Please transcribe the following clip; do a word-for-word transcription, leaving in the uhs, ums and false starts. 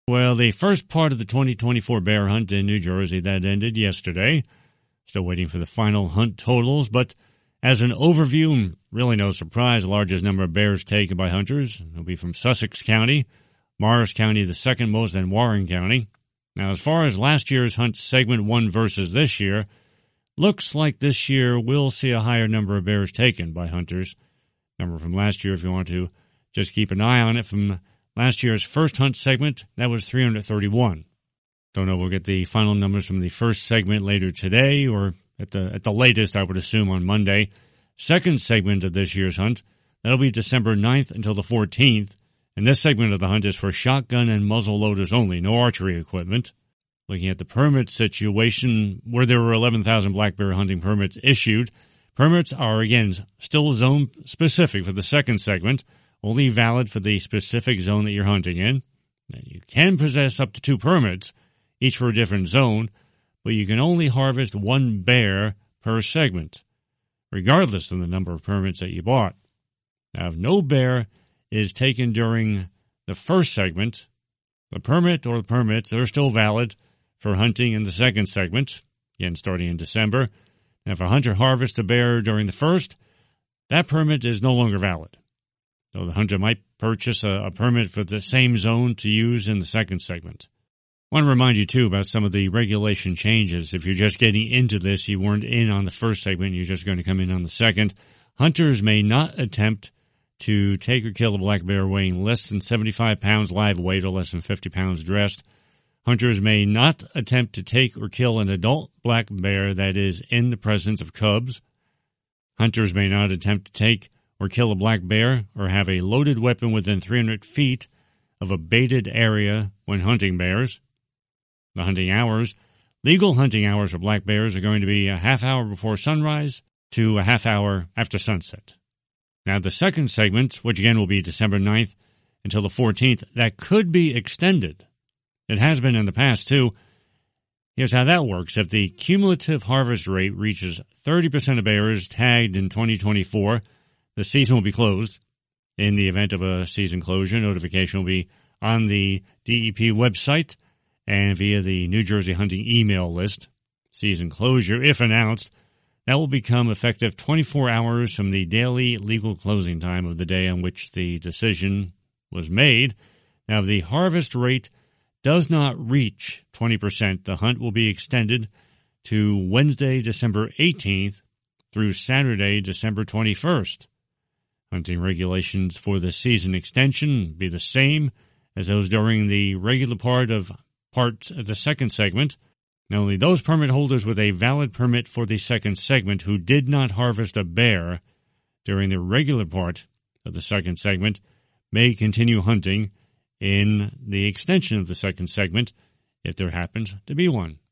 Well, the first part of the twenty twenty-four bear hunt in New Jersey, that ended yesterday. Still waiting for the final hunt totals, but as an overview, really no surprise, the largest number of bears taken by hunters will be from Sussex County, Morris County the second most, and Warren County. Now, as far as last year's hunt segment one versus this year, looks like this year we'll see a higher number of bears taken by hunters. Number from last year, if you want to just keep an eye on it, from last year's first hunt segment, that was three hundred thirty-one. Don't know, we'll get the final numbers from the first segment later today, or at the at the latest, I would assume, on Monday. Second segment of this year's hunt, that'll be December ninth until the fourteenth. And this segment of the hunt is for shotgun and muzzle loaders only, no archery equipment. Looking at the permit situation, where there were eleven thousand black bear hunting permits issued, permits are, again, still zone-specific for the second segment, only valid for the specific zone that you're hunting in. Now, you can possess up to two permits, each for a different zone, but you can only harvest one bear per segment, regardless of the number of permits that you bought. Now, if no bear is taken during the first segment, the permit or the permits are still valid for hunting in the second segment, again starting in December. Now, if a hunter harvests a bear during the first, that permit is no longer valid. So the hunter might purchase a, a permit for the same zone to use in the second segment. I want to remind you, too, about some of the regulation changes. If you're just getting into this, you weren't in on the first segment, you're just going to come in on the second. Hunters may not attempt to take or kill a black bear weighing less than seventy-five pounds live weight or less than fifty pounds dressed. Hunters may not attempt to take or kill an adult black bear that is in the presence of cubs. Hunters may not attempt to take or kill a black bear or have a loaded weapon within three hundred feet of a baited area when hunting bears. The hunting hours. Legal hunting hours for black bears are going to be a half hour before sunrise to a half hour after sunset. Now, the second segment, which again will be December ninth until the fourteenth, that could be extended. It has been in the past, too. Here's how that works. If the cumulative harvest rate reaches thirty percent of bears tagged in twenty twenty-four, the season will be closed. In the event of a season closure, notification will be on the D E P website and via the New Jersey Hunting email list. Season closure, if announced, that will become effective twenty-four hours from the daily legal closing time of the day on which the decision was made. Now, if the harvest rate does not reach twenty percent, the hunt will be extended to Wednesday, December eighteenth through Saturday, December twenty-first. Hunting regulations for the season extension be the same as those during the regular part of part of the second segment. Now, only those permit holders with a valid permit for the second segment who did not harvest a bear during the regular part of the second segment may continue hunting in the extension of the second segment if there happens to be one.